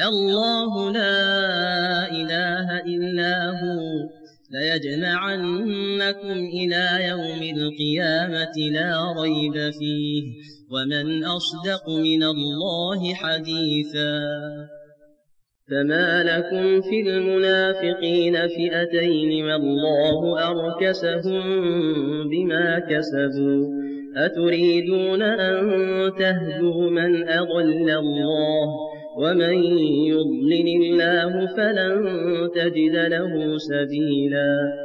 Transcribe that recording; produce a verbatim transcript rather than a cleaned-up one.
الله لا إله إلا هو ليجمعنكم إلى يوم القيامة لا ريب فيه ومن أصدق من الله حديثا فما لكم في المنافقين فئتين والله أركسهم بما كسبوا أتريدون أن تهدوا من أضل الله ومن يضلل الله فلن تجد له سبيلا